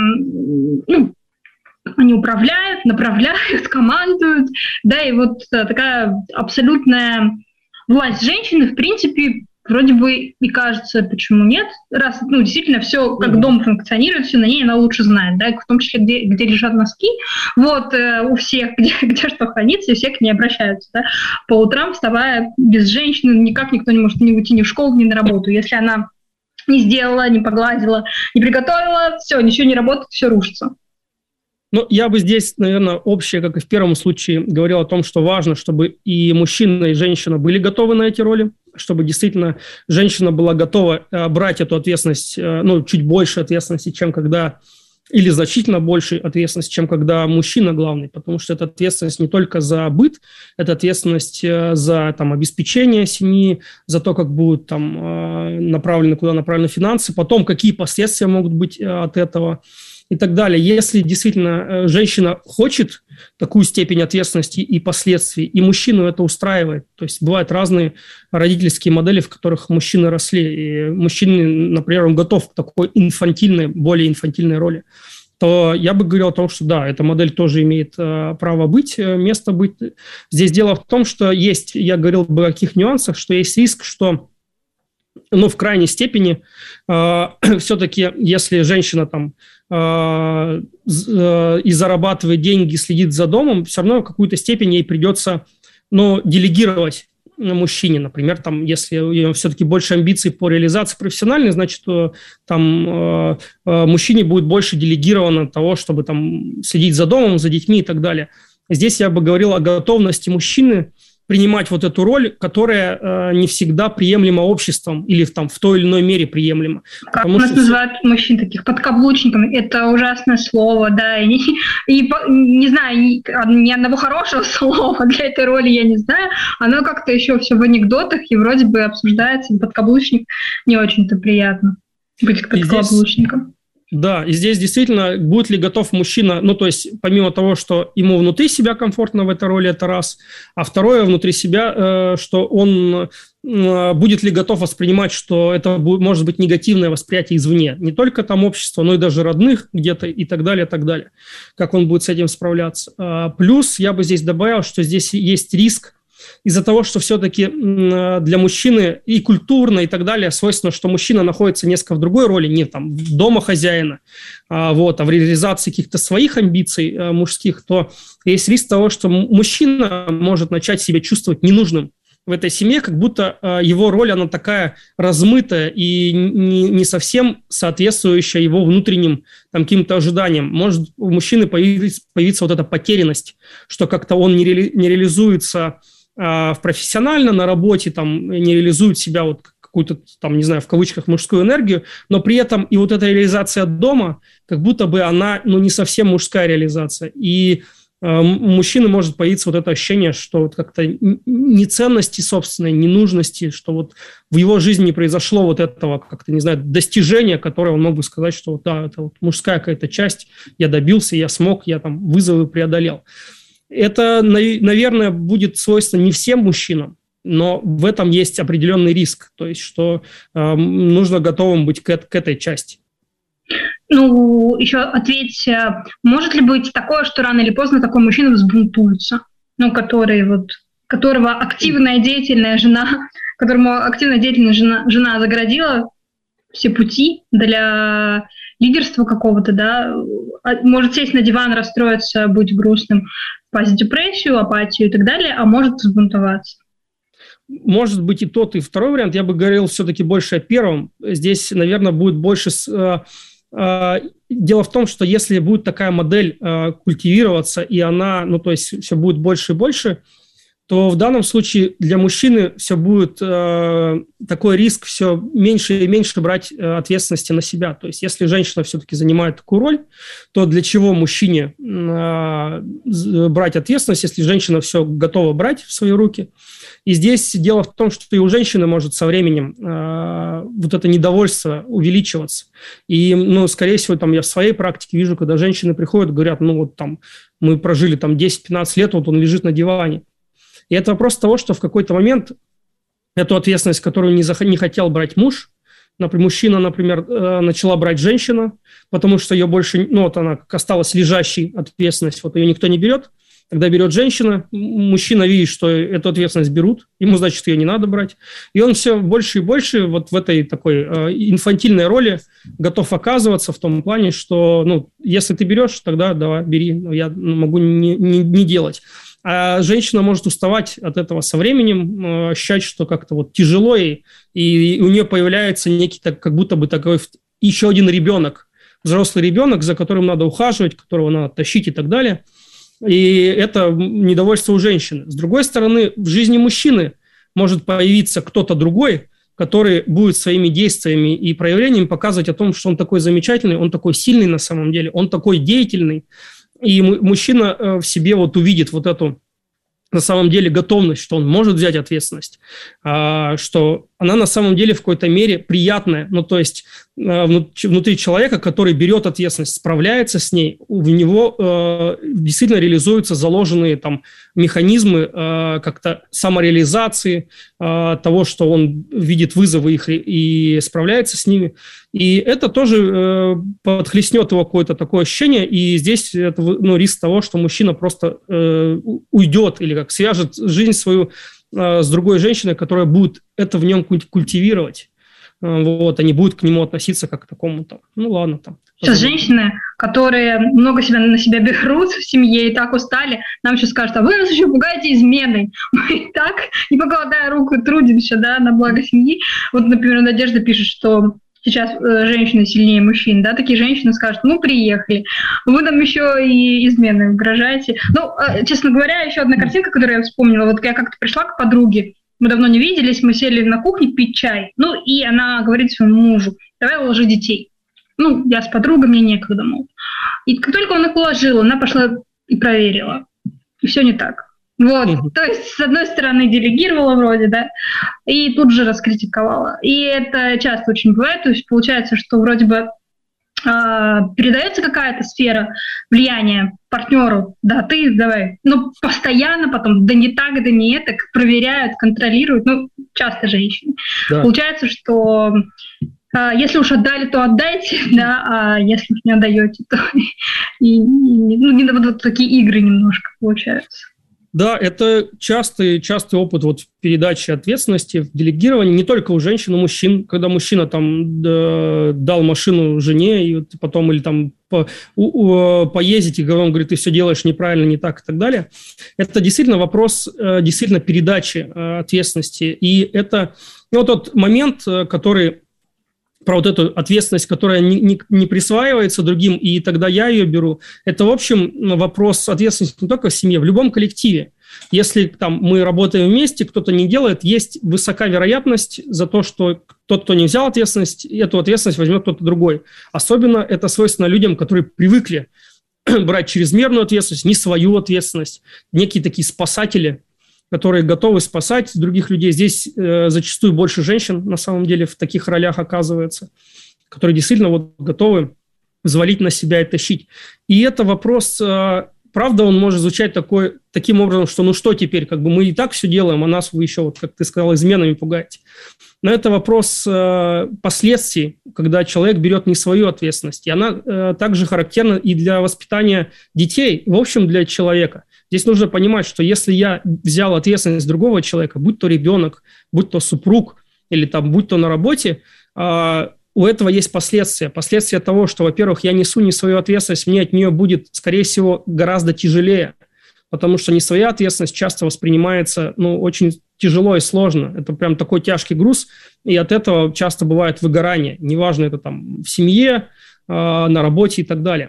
ну, они управляют, направляют, командуют, да, и вот такая абсолютная власть женщины, в принципе, вроде бы и кажется, почему нет, раз, ну, действительно, все как дом функционирует, все на ней она лучше знает, да, в том числе, где, где лежат носки, вот, э, у всех, где, где что хранится, и все к ней обращаются, да, по утрам, вставая без женщины, никак никто не может ни уйти ни в школу, ни на работу, если она не сделала, не погладила, не приготовила, все, ничего не работает, все рушится. Ну, я бы здесь, наверное, общее, как и в первом случае, говорил о том, что важно, чтобы и мужчина, и женщина были готовы на эти роли, чтобы действительно женщина была готова брать эту ответственность, ну, чуть больше ответственности, чем когда, или значительно больше ответственности, чем когда мужчина главный, потому что это ответственность не только за быт, это ответственность за там, обеспечение семьи, за то, как будут там направлены, куда направлены финансы, потом какие последствия могут быть от этого и так далее. Если действительно женщина хочет такую степень ответственности и последствий, и мужчину это устраивает, то есть бывают разные родительские модели, в которых мужчины росли, и мужчина, например, он готов к такой инфантильной, более инфантильной роли, то я бы говорил о том, что да, эта модель тоже имеет э, право быть, э, место быть. Здесь дело в том, что есть, я говорил бы о каких нюансах, что есть риск, что ну, в крайней степени э, все-таки, если женщина там э, э, и зарабатывает деньги, следит за домом, все равно в какую-то степень ей придется, ну, делегировать мужчине, например, там, если у нее все-таки больше амбиций по реализации профессиональной, значит, там э, э, мужчине будет больше делегировано того, чтобы там следить за домом, за детьми и так далее. Здесь я бы говорил о готовности мужчины принимать вот эту роль, которая э, не всегда приемлема обществом или в, там, в той или иной мере приемлема. Как Потому у нас что... называют мужчин таких подкаблучниками, это ужасное слово, да, и, и не знаю, ни, ни одного хорошего слова для этой роли я не знаю, оно как-то еще все в анекдотах и вроде бы обсуждается, подкаблучник не очень-то приятно быть подкаблучником. Здесь... Да, и здесь действительно, будет ли готов мужчина, ну, то есть, помимо того, что ему внутри себя комфортно в этой роли, это раз, а второе, внутри себя, э, что он э, будет ли готов воспринимать, что это будет, может быть негативное восприятие извне, не только там общества, но и даже родных где-то и так далее, и так далее, как он будет с этим справляться. А, плюс я бы здесь добавил, что здесь есть риск, из-за того, что все-таки для мужчины и культурно, и так далее, свойственно, что мужчина находится несколько в другой роли, не там дома хозяина, а, вот, а в реализации каких-то своих амбиций а, мужских, то есть риск того, что мужчина может начать себя чувствовать ненужным в этой семье, как будто э, его роль, она такая размытая и не, не совсем соответствующая его внутренним там, каким-то ожиданиям. Может у мужчины появиться, появиться вот эта потерянность, что как-то он не, ре, не реализуется э, в профессионально на работе, там, не реализует себя вот какую-то, там, не знаю, в кавычках, мужскую энергию, но при этом и вот эта реализация дома, как будто бы она, ну, не совсем мужская реализация. И у мужчины может появиться вот это ощущение, что вот как-то ни ценности собственной, ни нужности, что вот в его жизни не произошло вот этого, как-то, не знаю, достижения, которое он мог бы сказать, что вот, да, это вот мужская какая-то часть, я добился, я смог, я там вызовы преодолел. Это, наверное, будет свойственно не всем мужчинам, но в этом есть определенный риск, то есть что э, нужно готовым быть к, к этой части. Ну, еще ответь, может ли быть такое, что рано или поздно такой мужчина взбунтуется, ну, который вот, которого активная деятельная жена, которому активная деятельная жена, жена загородила все пути для лидерства какого-то, да, может сесть на диван, расстроиться, быть грустным, впасть в депрессию, апатию и так далее, а может взбунтоваться. Может быть и тот, и второй вариант. Я бы говорил все-таки больше о первом. Здесь, наверное, будет больше... Дело в том, что если будет такая модель культивироваться, и она, ну, то есть все будет больше и больше, то в данном случае для мужчины все будет такой риск все меньше и меньше брать ответственности на себя. То есть если женщина все-таки занимает такую роль, то для чего мужчине брать ответственность, если женщина все готова брать в свои руки? И здесь дело в том, что и у женщины может со временем э, вот это недовольство увеличиваться. И, ну, скорее всего, там я в своей практике вижу, когда женщины приходят, говорят, ну, вот там мы прожили там десять-пятнадцать лет, вот он лежит на диване. И это вопрос того, что в какой-то момент эту ответственность, которую не, зах- не хотел брать муж, например, мужчина, например, э, начала брать женщина, потому что ее больше, ну, вот она осталась лежащей ответственность, вот ее никто не берет. Тогда берет женщина, мужчина видит, что эту ответственность берут, ему, значит, ее не надо брать. И он все больше и больше вот в этой такой э, инфантильной роли готов оказываться в том плане, что, ну, если ты берешь, тогда давай, бери, я могу не, не, не делать. А женщина может уставать от этого со временем, э, ощущать, что как-то вот тяжело ей, и у нее появляется некий, так, как будто бы такой еще один ребенок, взрослый ребенок, за которым надо ухаживать, которого надо тащить и так далее. И это недовольство у женщины. С другой стороны, в жизни мужчины может появиться кто-то другой, который будет своими действиями и проявлениями показывать о том, что он такой замечательный, он такой сильный на самом деле, он такой деятельный. И мужчина в себе вот увидит вот эту, на самом деле, готовность, что он может взять ответственность, что она на самом деле в какой-то мере приятная. Ну, то есть внутри человека, который берет ответственность, справляется с ней, у него э, действительно реализуются заложенные там механизмы э, как-то самореализации, э, того, что он видит вызовы их и справляется с ними. И это тоже э, подхлестнет его какое-то такое ощущение, и здесь это, ну, риск того, что мужчина просто э, уйдет или как свяжет жизнь свою э, с другой женщиной, которая будет это в нем культивировать. Вот, они будут к нему относиться как к такому-то. Ну, ладно, там. Сейчас женщины, которые много себя на себя берут в семье и так устали, нам еще скажут, а вы нас еще пугаете изменой. Мы и так, не покладая руку, трудимся, да, на благо семьи. Вот, например, Надежда пишет, что сейчас э, женщины сильнее мужчин, да, такие женщины скажут, ну, приехали, вы нам еще и изменой угрожаете. Ну, э, честно говоря, еще одна картинка, которую я вспомнила, вот я как-то пришла к подруге, мы давно не виделись, мы сели на кухне пить чай. Ну, и она говорит своему мужу, давай уложи детей. Ну, я с подругой, мне некогда, мол. И как только он их уложил, она пошла и проверила. И все не так. Вот, mm-hmm. То есть, с одной стороны, делегировала вроде, да, и тут же раскритиковала. И это часто очень бывает. То есть, получается, что вроде бы передается какая-то сфера влияния партнеру, да, ты давай, ну, постоянно потом, да не так, да не это, проверяют, контролируют, ну, часто женщины. Да. Получается, что а, если уж отдали, то отдайте, да, а если уж не отдаете, то и, и, ну, не, вот, вот такие игры немножко получаются. Да, это частый, частый опыт вот в передаче ответственности, в делегировании, не только у женщин, но и у мужчин, когда мужчина там да, дал машину жене, и вот потом или там по, у, у, поездить, и он говорит, ты все делаешь неправильно, не так и так далее. Это действительно вопрос действительно передачи ответственности. И это ну, вот тот момент, который... про вот эту ответственность, которая не, не, не присваивается другим, и тогда я ее беру. Это, в общем, вопрос ответственности не только в семье, в любом коллективе. Если там, мы работаем вместе, кто-то не делает, есть высока вероятность за то, что тот, кто не взял ответственность, эту ответственность возьмет кто-то другой. Особенно это свойственно людям, которые привыкли брать чрезмерную ответственность, не свою ответственность, некие такие спасатели, которые готовы спасать других людей. Здесь э, зачастую больше женщин, на самом деле, в таких ролях оказывается, которые действительно вот, готовы взвалить на себя и тащить. И это вопрос, э, правда, он может звучать такой, таким образом, что ну что теперь, как бы мы и так все делаем, а нас вы еще, вот, как ты сказал, изменами пугаете. Но это вопрос э, последствий, когда человек берет не свою ответственность. И она э, также характерна и для воспитания детей, в общем, для человека. Здесь нужно понимать, что если я взял ответственность другого человека, будь то ребенок, будь то супруг или там, будь то на работе, э, у этого есть последствия. Последствия того, что, во-первых, я несу не свою ответственность, мне от нее будет, скорее всего, гораздо тяжелее, потому что не своя ответственность часто воспринимается ну, очень тяжело и сложно. Это прям такой тяжкий груз, и от этого часто бывает выгорание. Неважно, это там в семье, э, на работе и так далее.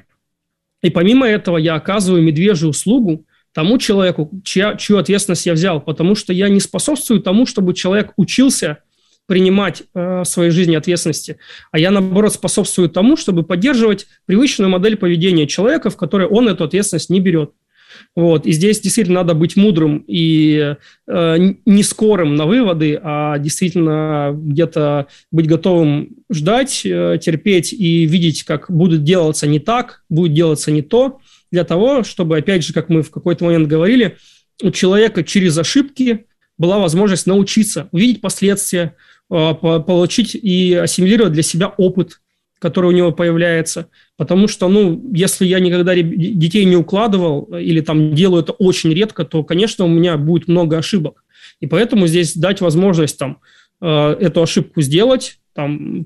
И помимо этого я оказываю медвежью услугу тому человеку, чья, чью ответственность я взял, потому что я не способствую тому, чтобы человек учился принимать э, в своей жизни ответственности, а я, наоборот, способствую тому, чтобы поддерживать привычную модель поведения человека, в которой он эту ответственность не берет. Вот. И здесь действительно надо быть мудрым и э, не скорым на выводы, а действительно где-то быть готовым ждать, э, терпеть и видеть, как будет делаться не так, будет делаться не то, для того, чтобы, опять же, как мы в какой-то момент говорили, у человека через ошибки была возможность научиться, увидеть последствия, получить и ассимилировать для себя опыт, который у него появляется. Потому что, ну, если я никогда детей не укладывал или там делаю это очень редко, то, конечно, у меня будет много ошибок. И поэтому здесь дать возможность там эту ошибку сделать, там,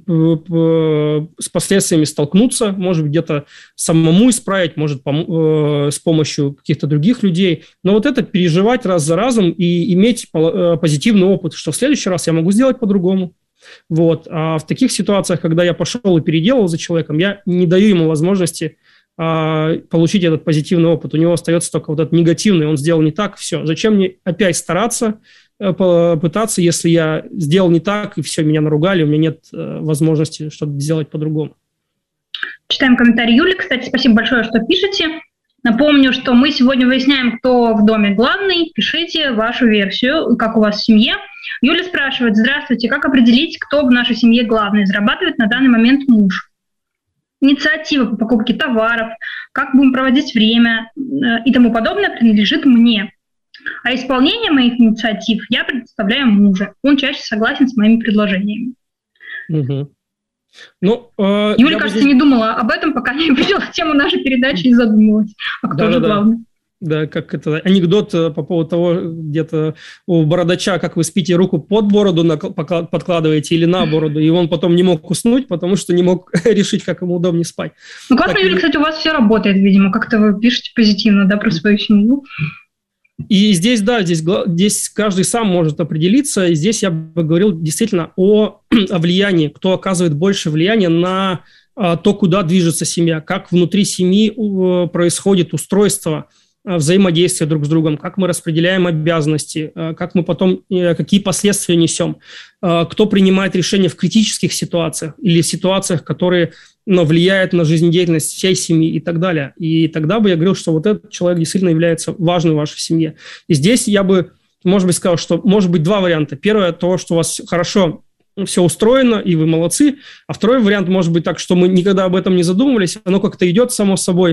с последствиями столкнуться, может быть, где-то самому исправить, может, с помощью каких-то других людей. Но вот это переживать раз за разом и иметь позитивный опыт, что в следующий раз я могу сделать по-другому. Вот. А в таких ситуациях, когда я пошел и переделал за человеком, я не даю ему возможности а, получить этот позитивный опыт. У него остается только вот этот негативный, он сделал не так, все. Зачем мне опять стараться, пытаться, если я сделал не так, и все, меня наругали, у меня нет э, возможности что-то сделать по-другому. Читаем комментарий Юли. Кстати, спасибо большое, что пишете. Напомню, что мы сегодня выясняем, кто в доме главный. Пишите вашу версию, как у вас в семье. Юля спрашивает: здравствуйте, как определить, кто в нашей семье главный? Зарабатывает на данный момент муж. Инициатива по покупке товаров, как будем проводить время э, и тому подобное принадлежит мне. А исполнение моих инициатив я предоставляю мужу. Он чаще согласен с моими предложениями. Угу. Ну, э, Юля, кажется, здесь... не думала об этом, пока не увидела тему нашей передачи и задумалась. А кто да, же да, главный? Да, как это анекдот по поводу того, где-то у бородача, как вы спите, руку под бороду подкладываете или на бороду, и он потом не мог уснуть, потому что не мог решить, как ему удобнее спать. Ну, классно, так, Юля, и... кстати, у вас все работает, видимо. Как-то вы пишете позитивно, да, про свою семью. И здесь, да, здесь, здесь каждый сам может определиться. И здесь я бы говорил действительно о, о влиянии, кто оказывает больше влияния на а, то, куда движется семья, как внутри семьи у, происходит устройство а, взаимодействия друг с другом, как мы распределяем обязанности, а, как мы потом, а, какие последствия несем, а, кто принимает решения в критических ситуациях или ситуациях, которые... но влияет на жизнедеятельность всей семьи и так далее. И тогда бы я говорил, что вот этот человек действительно является важным в вашей семье. И здесь я бы, может быть, сказал, что может быть два варианта. Первое, то, что у вас хорошо все устроено, и вы молодцы. А второй вариант может быть так, что мы никогда об этом не задумывались, оно как-то идет само собой,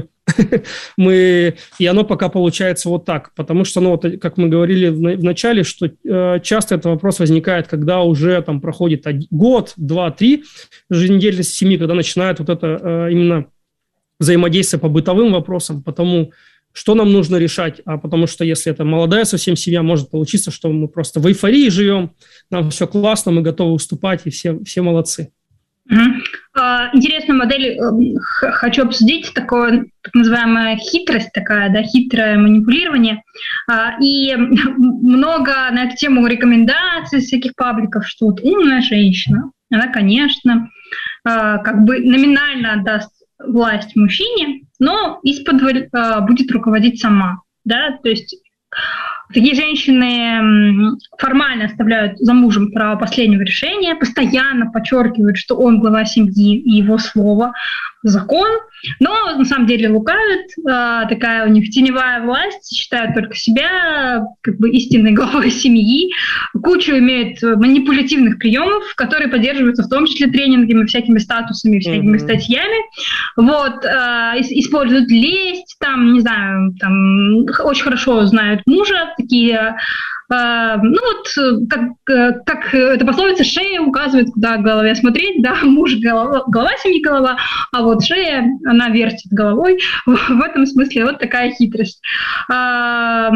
мы, и оно пока получается вот так. Потому что, ну, вот, как мы говорили в, в начале, что э, часто этот вопрос возникает, когда уже там проходит один, год, два, три жизнедеятельности семьи, когда начинает вот это э, именно взаимодействие по бытовым вопросам, по тому, что нам нужно решать, а потому что если это молодая совсем семья, может получиться, что мы просто в эйфории живем, нам все классно, мы готовы уступать, и все, все молодцы. Интересную модель хочу обсудить, такое так называемая хитрость, такая, да, хитрое манипулирование. И много на эту тему рекомендаций всяких пабликов, что вот умная женщина, она, конечно, как бы номинально отдаст власть мужчине, но из-под будет руководить сама, да, то есть такие женщины формально оставляют за мужем право последнего решения, постоянно подчеркивают, что он глава семьи и его слово закон, но на самом деле лукавят, такая у них теневая власть, считают только себя как бы истинной главой семьи, кучу имеют манипулятивных приемов, которые поддерживаются в том числе тренингами, всякими статусами, всякими mm-hmm. статьями, вот, используют лесть, там, не знаю, там, очень хорошо знают мужа, такие, ну вот, как, как эта пословица, шея указывает, куда голове смотреть, да, муж голова, голова семьи голова, а вот шея, она вертит головой, в этом смысле вот такая хитрость. Как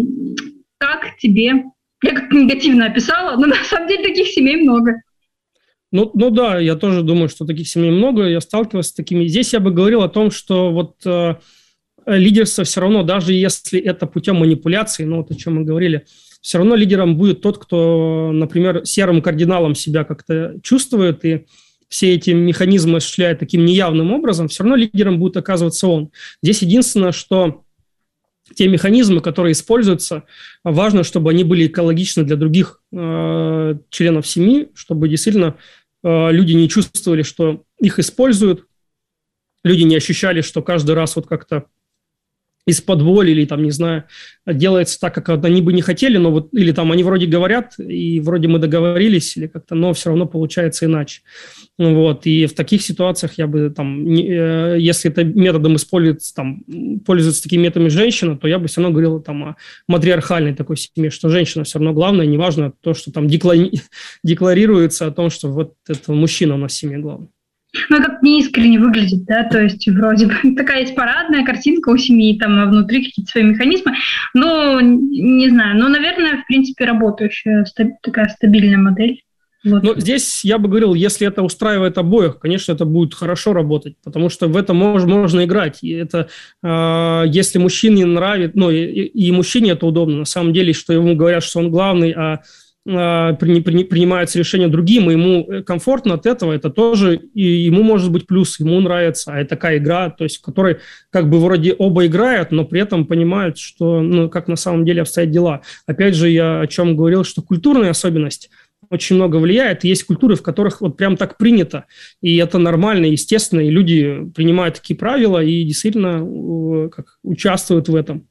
тебе? Я как-то негативно описала, но на самом деле таких семей много. Ну, ну да, я тоже думаю, что таких семей много, я сталкивался с такими. Здесь я бы говорил о том, что вот э, лидерство все равно, даже если это путем манипуляции, ну вот о чем мы говорили, все равно лидером будет тот, кто, например, серым кардиналом себя как-то чувствует и все эти механизмы осуществляет таким неявным образом, все равно лидером будет оказываться он. Здесь единственное, что те механизмы, которые используются, важно, чтобы они были экологичны для других э, членов семьи, чтобы действительно э, люди не чувствовали, что их используют, люди не ощущали, что каждый раз вот как-то из-под воли или там, не знаю, делается так, как они бы не хотели, но вот, или там они вроде говорят, и вроде мы договорились, или как-то, но все равно получается иначе. Вот, и в таких ситуациях я бы там, не, если это методом используется, там, пользуются такими методами женщина, то я бы все равно говорил там о матриархальной такой семье, что женщина все равно главная, неважно то, что там декла- декларируется о том, что вот это мужчина у нас в семье главный. Ну, это неискренне выглядит, да, то есть вроде бы такая есть парадная картинка у семьи, там, а внутри какие-то свои механизмы, но, не знаю, но, наверное, в принципе, работающая стаб- такая стабильная модель. Вот. Ну, здесь я бы говорил, если это устраивает обоих, конечно, это будет хорошо работать, потому что в это мож, можно играть. И это, э, если мужчине нравится, ну, и, и мужчине это удобно, на самом деле, что ему говорят, что он главный, а При, при, принимаются решения другим, и ему комфортно от этого, это тоже, и ему может быть плюс, ему нравится, а это такая игра, то есть в которой как бы вроде оба играют, но при этом понимают, что, ну, как на самом деле обстоят дела. Опять же, я о чем говорил, что культурная особенность очень много влияет, есть культуры, в которых вот прям так принято, и это нормально, естественно, и люди принимают такие правила и действительно как, участвуют в этом.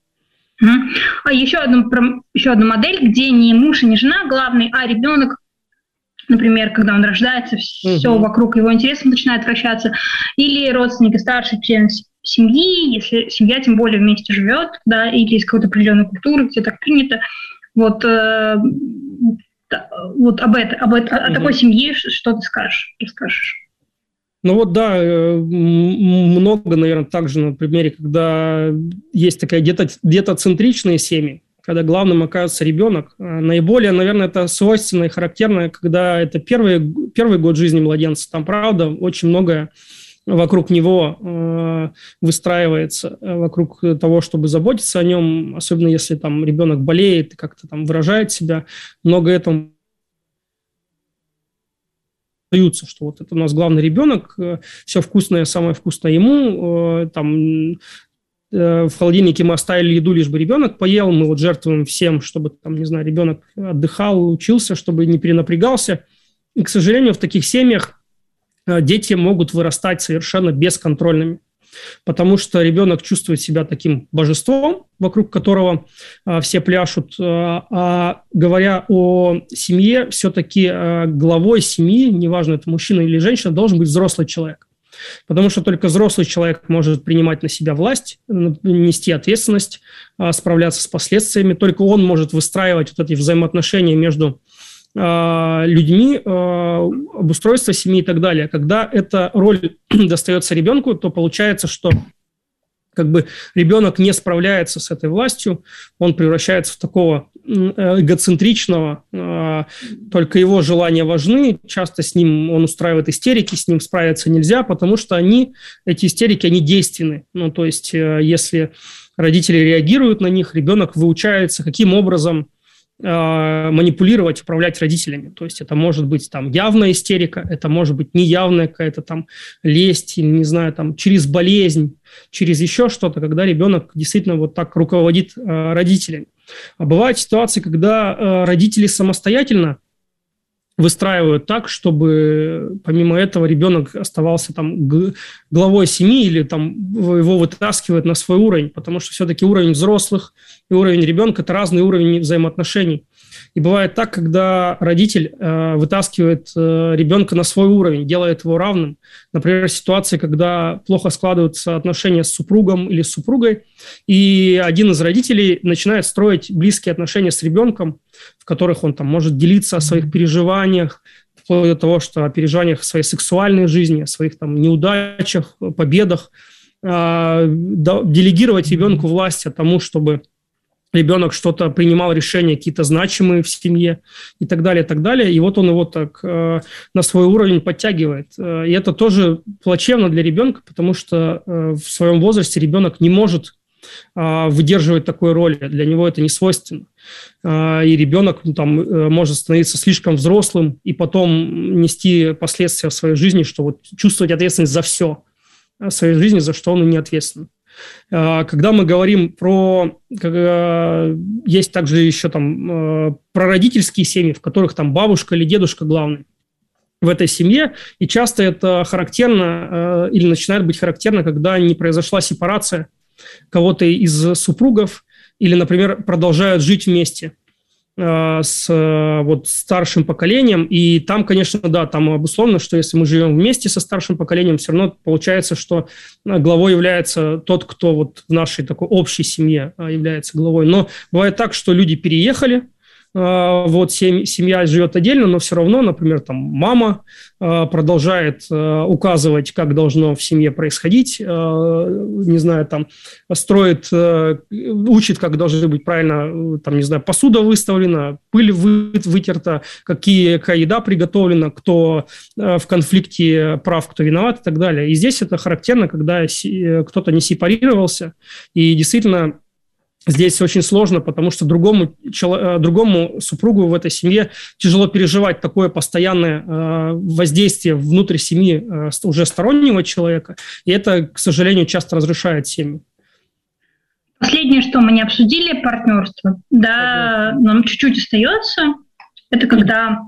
А еще одну, еще одну модель, где не муж и не жена главный, а ребенок, например, когда он рождается, все угу. вокруг его интересов начинает вращаться, или родственники, старший член семьи, если семья тем более вместе живет, да, или из какой-то определенной культуры, где так принято. Вот, э, вот об, это, об это, угу. о такой семье что ты скажешь, расскажешь? Ну вот да, много, наверное, также на примере, когда есть такая детоцентричные семьи, когда главным оказывается ребенок. Наиболее, наверное, это свойственно и характерно, когда это первый, первый год жизни младенца. Там, правда, очень многое вокруг него выстраивается, вокруг того, чтобы заботиться о нем, особенно если там ребенок болеет, как-то там выражает себя. Много этого что вот это у нас главный ребенок, все вкусное, самое вкусное ему, там в холодильнике мы оставили еду, лишь бы ребенок поел, мы вот жертвуем всем, чтобы там, не знаю, ребенок отдыхал, учился, чтобы не перенапрягался. И, к сожалению, в таких семьях дети могут вырастать совершенно бесконтрольными, потому что ребенок чувствует себя таким божеством, вокруг которого а, все пляшут. А, а говоря о семье, все-таки а, главой семьи, неважно, это мужчина или женщина, должен быть взрослый человек. Потому что только взрослый человек может принимать на себя власть, нести ответственность, а, справляться с последствиями. Только он может выстраивать вот эти взаимоотношения между а, людьми, а, обустройство семьи и так далее. Когда эта роль достается ребенку, то получается, что как бы ребенок не справляется с этой властью, он превращается в такого эгоцентричного, только его желания важны, часто с ним он устраивает истерики, с ним справиться нельзя, потому что они, эти истерики, они действенны. Ну, то есть, если родители реагируют на них, ребенок выучается, каким образом манипулировать, управлять родителями. То есть это может быть там явная истерика, это может быть неявная какая-то там лесть, или, не знаю, там через болезнь, через еще что-то, когда ребенок действительно вот так руководит э, родителями. А бывают ситуации, когда э, родители самостоятельно выстраивают так, чтобы помимо этого ребенок оставался там главой семьи или там его вытаскивают на свой уровень, потому что все-таки уровень взрослых и уровень ребенка – это разный уровень взаимоотношений. И бывает так, когда родитель э, вытаскивает э, ребенка на свой уровень, делает его равным. Например, ситуации, когда плохо складываются отношения с супругом или с супругой, и один из родителей начинает строить близкие отношения с ребенком, в которых он там может делиться о своих переживаниях, вплоть до того, что о переживаниях своей сексуальной жизни, о своих там неудачах, победах, э, делегировать ребенку власть о тому, чтобы ребенок что-то принимал решения, какие-то значимые в семье и так далее, и так далее. И вот он его так э, на свой уровень подтягивает. И это тоже плачевно для ребенка, потому что э, в своем возрасте ребенок не может э, выдерживать такой роли. Для него это не свойственно. Э, и ребенок ну, там, э, может становиться слишком взрослым и потом нести последствия в своей жизни, что вот чувствовать ответственность за все в своей жизни, за что он не ответственен. Когда мы говорим про... Есть также еще там прародительские семьи, в которых там бабушка или дедушка главный в этой семье, и часто это характерно или начинает быть характерно, когда не произошла сепарация кого-то из супругов или, например, продолжают жить вместе с вот, старшим поколением. И там, конечно, да, там обусловлено, что если мы живем вместе со старшим поколением, все равно получается, что главой является тот, кто вот в нашей такой общей семье является главой. Но бывает так, что люди переехали, вот семья живет отдельно, но все равно, например, там мама продолжает указывать, как должно в семье происходить, не знаю, там строит, учит, как должны быть правильно, там, не знаю, посуда выставлена, пыль вытерта, какие, какая еда приготовлена, кто в конфликте прав, кто виноват и так далее. И здесь это характерно, когда кто-то не сепарировался, и действительно здесь очень сложно, потому что другому, другому супругу в этой семье тяжело переживать такое постоянное воздействие внутрь семьи уже стороннего человека, и это, к сожалению, часто разрушает семью. Последнее, что мы не обсудили, партнерство. Да, нам чуть-чуть остается. Это когда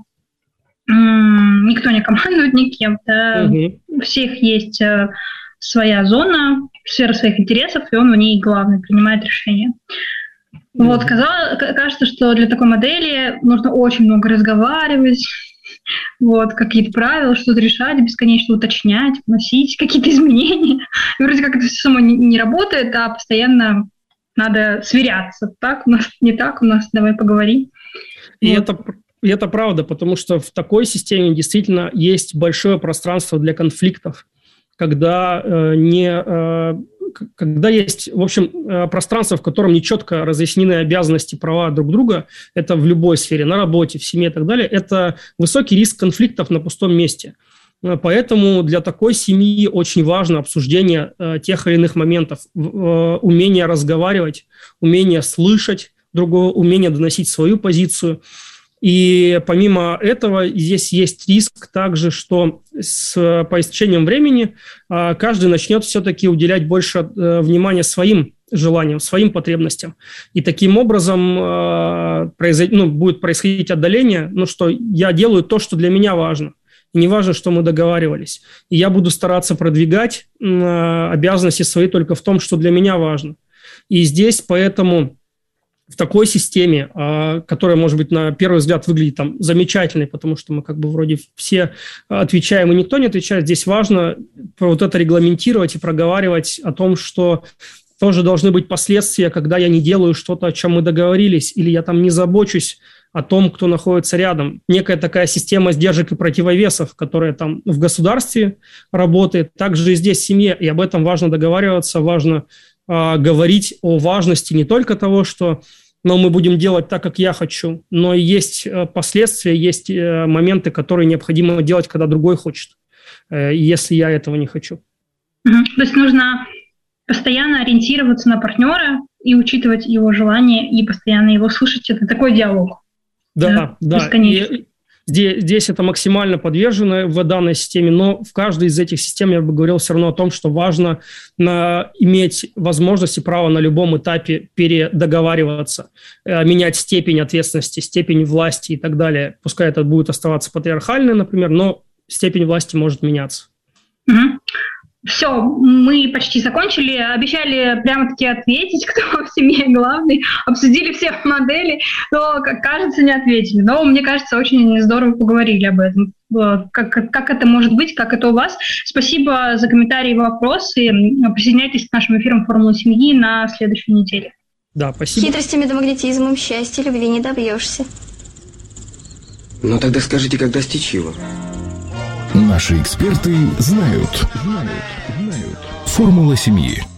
м- никто не командует никем, да, угу. У всех есть своя зона, сфера своих интересов, и он в ней главный, принимает решения. Mm-hmm. Вот, казалось, кажется, что для такой модели нужно очень много разговаривать, вот, какие-то правила, что-то решать, бесконечно уточнять, вносить какие-то изменения. И вроде как это все само не, не работает, а постоянно надо сверяться. Так у нас, не так у нас, давай поговорим. И вот. это... И это правда, потому что в такой системе действительно есть большое пространство для конфликтов, когда, э, не, э, когда есть, в общем, э, пространство, в котором нечетко разъяснены обязанности, права друг друга, это в любой сфере, на работе, в семье и так далее, это высокий риск конфликтов на пустом месте. Поэтому для такой семьи очень важно обсуждение э, тех или иных моментов, э, умение разговаривать, умение слышать другого, умение доносить свою позицию. И помимо этого здесь есть риск также, что с, по истечением времени а, каждый начнет все-таки уделять больше а, внимания своим желаниям, своим потребностям. И таким образом а, произойд, ну, будет происходить отдаление, ну, что я делаю то, что для меня важно. И не важно, что мы договаривались. И я буду стараться продвигать а, обязанности свои только в том, что для меня важно. И здесь поэтому... В такой системе, которая, может быть, на первый взгляд выглядит там замечательной, потому что мы как бы вроде все отвечаем, и никто не отвечает, здесь важно вот это регламентировать и проговаривать о том, что тоже должны быть последствия, когда я не делаю что-то, о чем мы договорились, или я там не забочусь о том, кто находится рядом. Некая такая система сдержек и противовесов, которая там в государстве работает, также и здесь в семье, и об этом важно договариваться, важно а, говорить о важности не только того, что но мы будем делать так, как я хочу, но и есть последствия, есть моменты, которые необходимо делать, когда другой хочет, если я этого не хочу. Угу. То есть нужно постоянно ориентироваться на партнера и учитывать его желания, и постоянно его слушать. Это такой диалог. Да, да. да. И здесь, здесь это максимально подвержено в данной системе, но в каждой из этих систем я бы говорил все равно о том, что важно на, иметь возможность и право на любом этапе передоговариваться, э, менять степень ответственности, степень власти и так далее. Пускай это будет оставаться патриархальной, например, но степень власти может меняться. Угу. Все, мы почти закончили. Обещали прямо-таки ответить, кто в семье главный. Обсудили все модели, но, как кажется, не ответили. Но, мне кажется, очень здорово поговорили об этом. Как, как это может быть, как это у вас. Спасибо за комментарии и вопросы. Присоединяйтесь к нашим эфирам «Формулы семьи» на следующей неделе. Да, спасибо. Хитростями да магнетизмом счастья, любви не добьешься. Ну тогда скажите, как достичь его? Наши эксперты знают. Знают. Знают. Формула семьи.